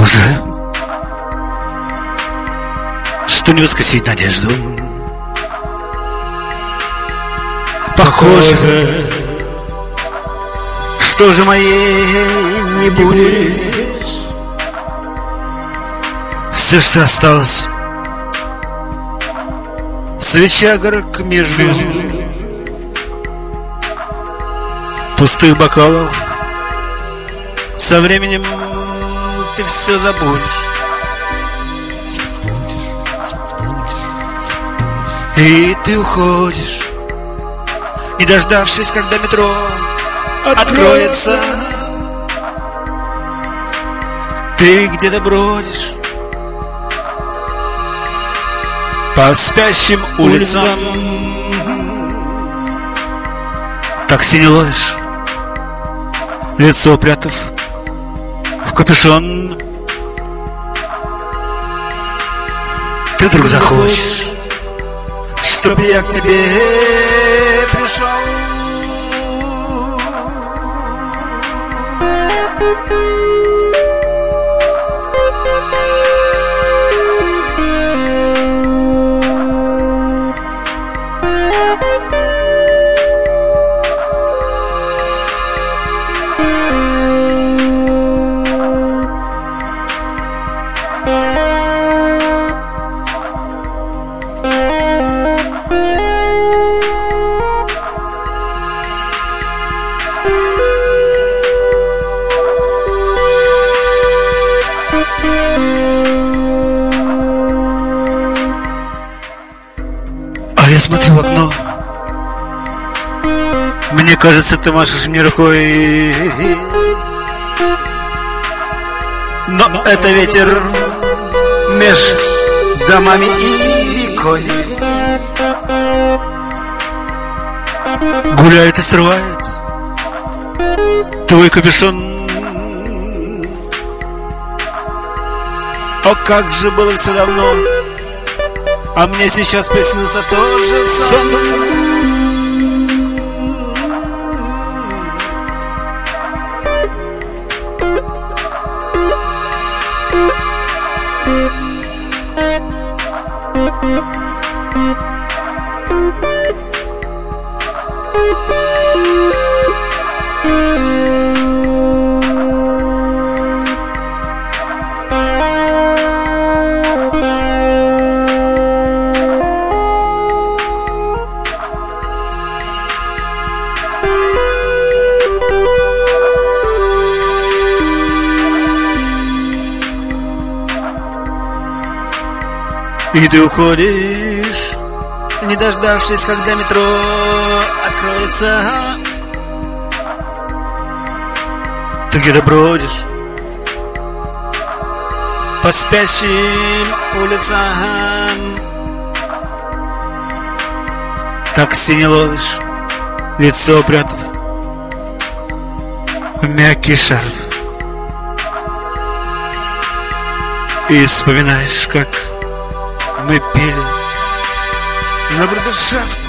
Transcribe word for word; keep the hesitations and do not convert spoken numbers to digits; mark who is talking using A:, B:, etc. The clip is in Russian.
A: Похоже, что не воскресить надежду. Похоже, что же моей не будет. Все, что осталось, свеча горок между пустых бокалов. Со временем ты все забудешь. И ты уходишь, не дождавшись, когда метро откроется. Ты где-то бродишь по спящим улицам, такси не ловишь, лицо прятав в капюшон. Ты вдруг захочешь, чтоб я к тебе пришел. Я смотрю в окно. Мне кажется, ты машешь мне рукой. Но это ветер меж домами и рекой. Гуляет и срывает твой капюшон. О, как же было все давно, а мне сейчас приснился тот же сон. И ты уходишь, не дождавшись, когда метро откроется. Ты где-то бродишь по спящим улицам, такси не ловишь, лицо прятав в мягкий шарф. И вспоминаешь, как мы пели на брудершафт.